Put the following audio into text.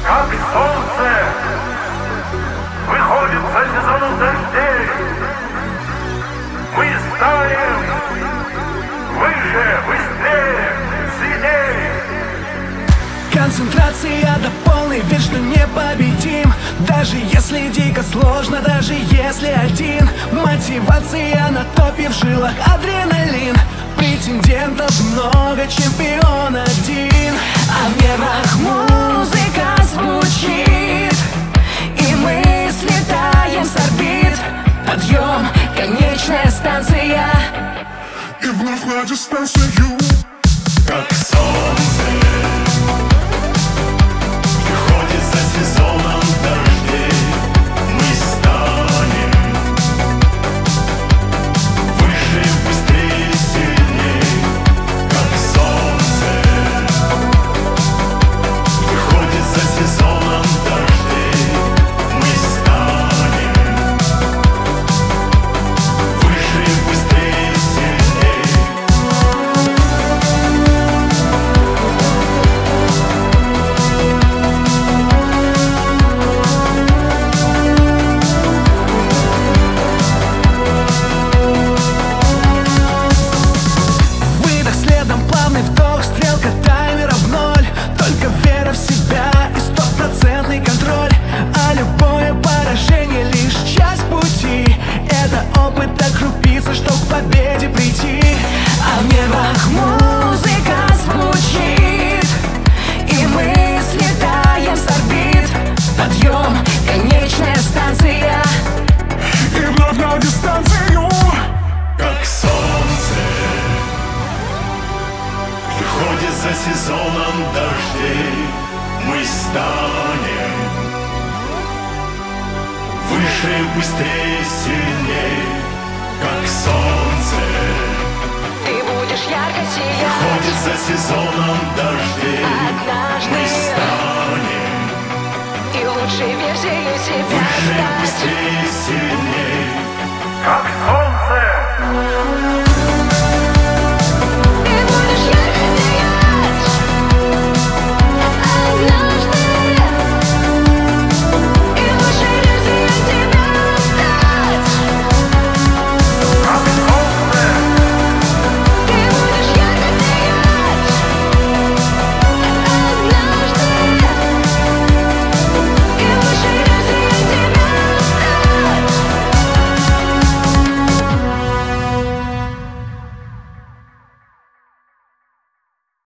как солнце, выходит за сезоном дождей. Мы станем выше, быстрее, сильнее. Концентрация до полной, вечно непобедим. Даже если дико сложно, даже если один. Мотивация на топе, в жилах адреналин. Претендентов много, чемпион один. А в нервах музыка звучит, и мы слетаем с орбит. Подъем, конечная станция, и вновь на дистанцию. Как солнце приходит за сезоном дождей. Мы станем выше, быстрее, сильней. Как солнце приходит за сезоном дождей. Мы станем выше, быстрее, сильней. выдох, следом плавный вдох, стрелка таймера в ноль. Только вера в себя и стопроцентный контроль. А любое поражение лишь часть пути. Это опыт, так крупица, чтоб к победе прийти. А в нервах музыка звучит, и мы слетаем с орбит. Подъем, конечная станция, И вновь на дистанцию. Как солнце приходит за сезоном дождей. Мы станем выше, быстрее, сильней. Как солнце Ты будешь ярко сиять. приходит за сезоном дождей.